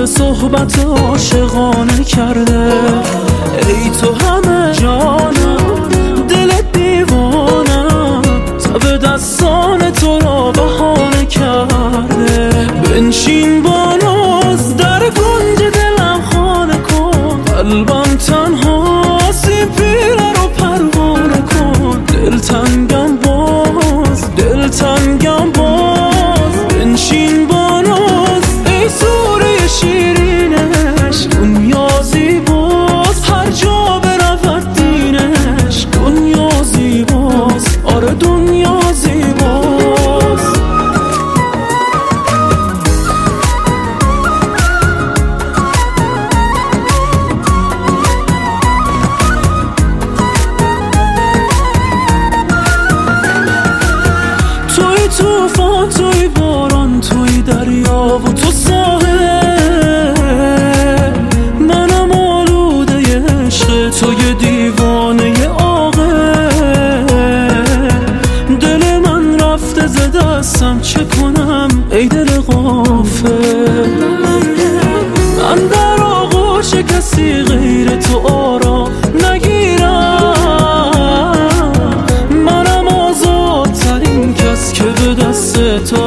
صحبت عاشقانه کرده. ای تو همه جانم، دل دیوانم، تب دستان تو را بهانه کرده. بنشین با ناز در کنج دلم خانه کن، قلبم تنهاست این پیله رو پروانه کن. دلتنگم باز، دلتنگم باز، بنشین با ناز ای سوره شیرینش. دنیا زیباست هر جا برود دینش، دنیا زیباست، آره دنیا زیباست. توی طوفان، توی باران، توی دریا و تو ساحل، منم آلوده عشق، توی دیوانه عاقل. دل من رفته ز دستم، چه کنم ای دل غافل. من در آغوش کسی غیر تو آرام نگیرم، منم آزادترین کس که به دست تو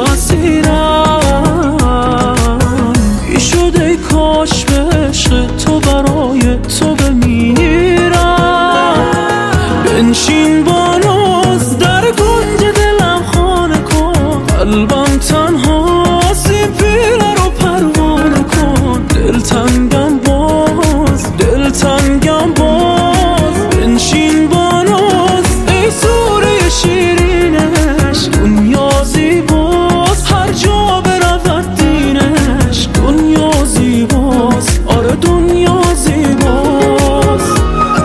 اسیرم. بی شد ای کاش به عشق تو برای تو بمیرم. بنشین با ناز در کنج دلم خانه کن، قلبم تنهاست این پیله رو پروانه کن. دلتنگم باز، دلتنگم باز، بنشین با ناز ای سوره شیرینش. دنیا زیباست هر جا برود دینش، دنیا زیباست، آره دنیا زیباست.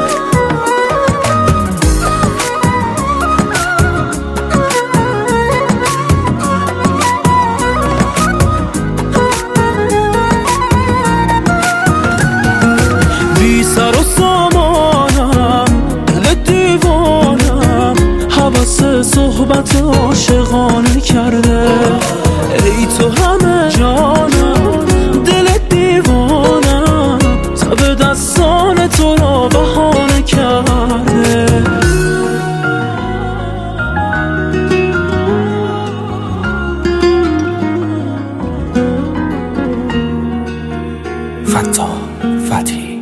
بی سر و سامانم، دل دیوانم، هوس صحبت عاشقانه کرده. ای تو همه جانم، دل دیوانم، تب دستان تو را بهانه کرده. فتاح فتحی